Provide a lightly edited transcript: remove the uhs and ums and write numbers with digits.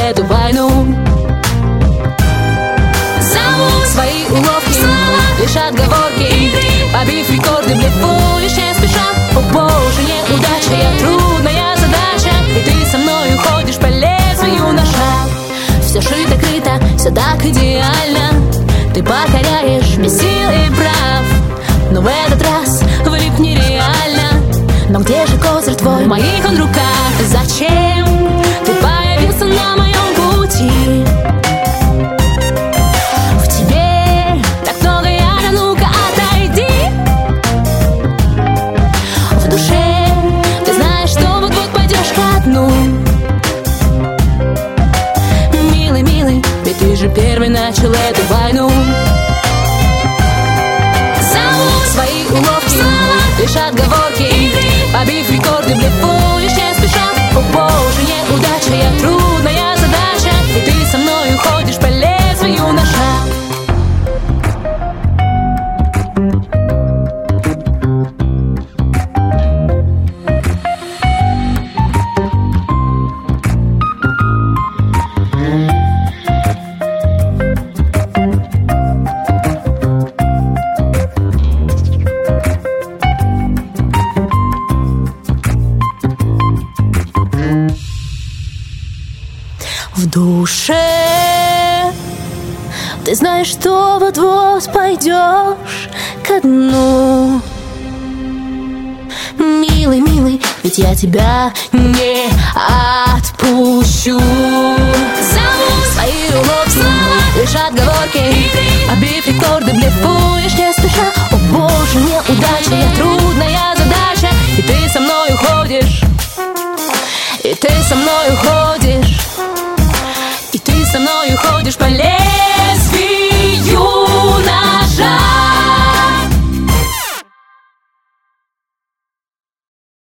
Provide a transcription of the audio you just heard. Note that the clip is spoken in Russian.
эту войну. Зову свои уловки, лишь отговорки, побив рекорды, блефуешь не спеша. О боже, неудача, я трудная задача, и ты со мной уходишь по лезвию ножа. Все шито-крыто, все так идеально, ты покоряешь без сил и прав. Но в этот раз влип нереально. Но где же козырь твой в моих он руках? Зачем ты появился на моем пути? В тебе так много яда, ну-ка отойди. В душе ты знаешь, что вот-вот пойдешь ко дну. Милый, милый, ведь ты же первый начал эту войну. Свои уловки, лишь отговорки, побив рекорды, блефуешь не спеша. О боже, неудача, я трудная задача, и ты со мной уходишь по лезвию ножа. В душе ты знаешь, что вот-вот пойдешь ко дну. Милый, милый, ведь я тебя не отпущу. Зову свои уловки, лишь отговорки, побив рекорды, блефуешь не спеша. О боже, неудача, я трудная задача, и ты со мной уходишь, и ты со мной уходишь.